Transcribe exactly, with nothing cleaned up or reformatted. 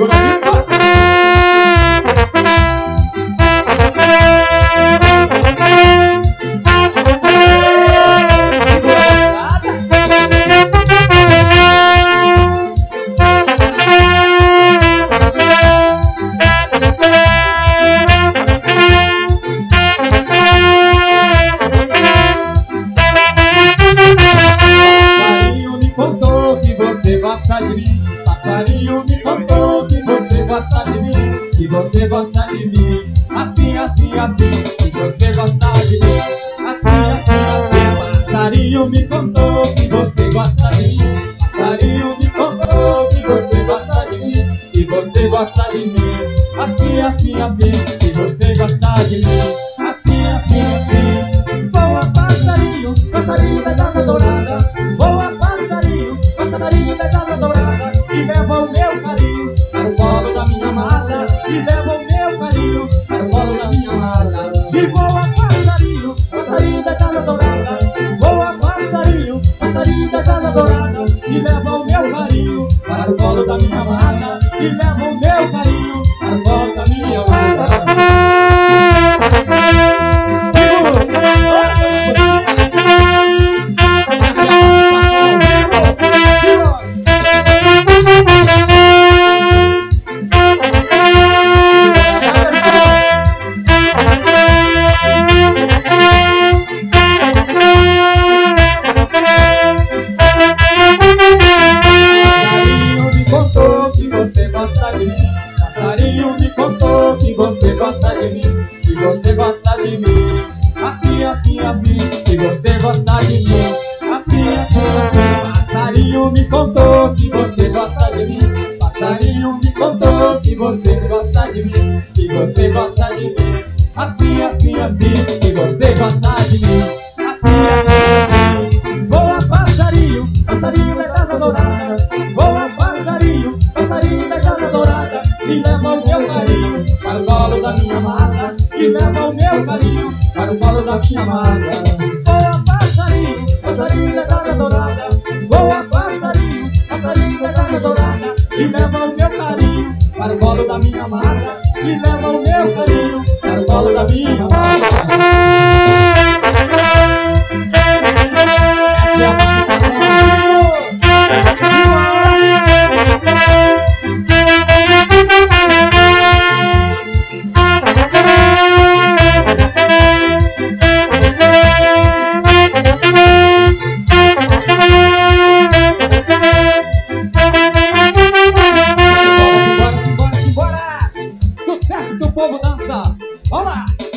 Passarinho me contou que você gosta de mim, que você gosta de mim, assim, assim, assim, que você gosta de mim, assim, assim, assim. Passarinho me contou que você gosta de mim, passarinho me contou que você gosta de mim, que você gosta de mim, assim, assim, assim, que você gosta de mim, assim, assim, assim. Voa passarinho, passarinho da asa dourada, voa passarinho, passarinho da asa dourada, e leva o meu carinho para o colo da minha amada, e leva o meu carinho para o colo da minha amada. E voa passarinho, passarinho da asa dourada, voa passarinho, passarinho da asa dourada, e leva o meu carinho para o colo da minha amada, e leva o meu carinho para o colo da minha amada. Passarinho me contou que você gosta de mim, que você gosta de mim, assim, assim, assim, que você gosta de mim, assim, assim, assim. Passarinho me contou que você gosta de mim, passarinho me contou que você gosta de mim, que você gosta de mim, assim, assim, assim, que você gosta de mim, assim, assim, assim. Voa passarinho, passarinho da asa dourada, voa passarinho, passarinho da asa dourada, e leva o meu carinho para o colo da minha amada, e leva o meu carinho para o colo da minha amada. Voa passarinho, passarinho da asa dourada, voa passarinho, passarinho da asa dourada, e leva o meu carinho para o colo da minha amada, e leva o meu carinho para o colo da minha amada. Sucesso que o povo dança! Vamos lá!